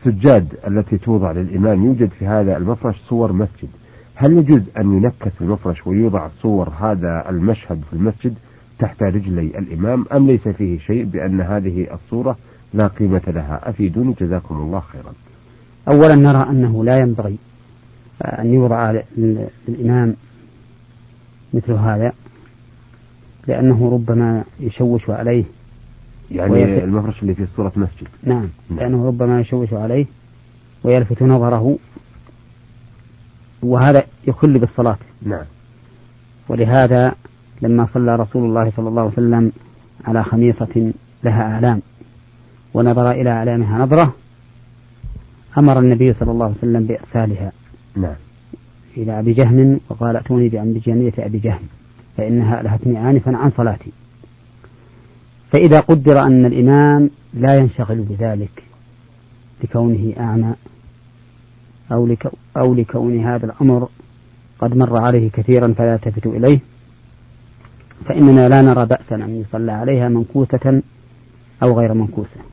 السجاد التي توضع للإمام يوجد في هذا المفرش صور مسجد، هل يجوز أن ينكس المفرش ويوضع صور هذا المشهد في المسجد تحت رجلي الإمام، أم ليس فيه شيء بأن هذه الصورة لا قيمة لها؟ أفيدوني جزاكم الله خيرا. أولا نرى أنه لا ينبغي أن يوضع للإمام مثل هذا، لأنه ربما يشوش عليه، يعني المفرش اللي فيه صورة مسجد. نعم، لأنه ربما يشوش عليه ويلفت نظره، وهذا يخل بالصلاة. نعم. ولهذا لما صلى رسول الله صلى الله عليه وسلم على خميصة لها أعلام ونظر إلى أعلامها نظرة، أمر النبي صلى الله عليه وسلم بإرسالها نعم إلى أبي جهم، وقال ائتوني بأنبجانية أبي جهم فإنها ألهتني آنفا عن صلاتي. فإذا قدر أن الإمام لا ينشغل بذلك لكونه أعمى أو لكون هذا الأمر قد مر عليه كثيرا فلا يلتفت إليه، فإننا لا نرى بأسا أن يصلى عليها منكوسة أو غير منكوسة.